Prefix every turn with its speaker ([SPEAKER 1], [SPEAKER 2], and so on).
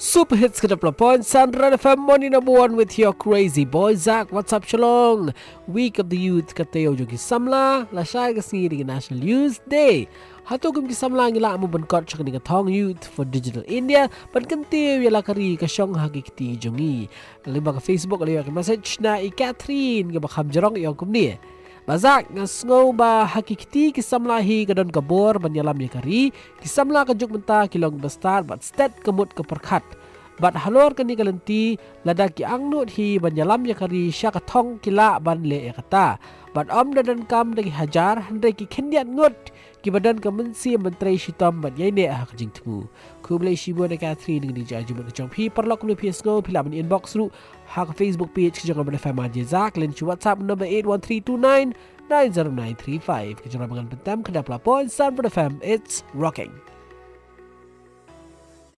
[SPEAKER 1] Super hits ke 20 Sunrise FM Morning number 1 with your crazy boy Zach. What's up Shalong? Week of the Youth kateo jo ki samla la shai ka sini di National Youth Day. Hatu kum ki samla ngila amu bankot chak ni ka thong Youth for Digital India ban kantiu ya la kari ka shong ha ki ti jongi. Liba ka Facebook ali ka message na i Catherine ka bakham jarong yo kum ni. Bazak ngasngau ba hakikti kisamla hi kadon kabor banyalam ya kari kisamla kajuk menta kilong bestar bat stat kemut keperkat bat halor kani kalenti lada ki angnut hi banyalam ya kari syakathong kila ban le kata bat om dan kam dagi hajar handai ki kendiat ngut ki badan kemensi menteri shitam bat yaine hak jing tngu kublai shibo de Catherine ngi jaju ban chong pi perlok lu pi sngo pila ban inbox ru hak Facebook page ki jangan berfama jezak len chu WhatsApp number 81329 90935 ke jangan pentam kedap lapor Sun for the Fam it's rocking.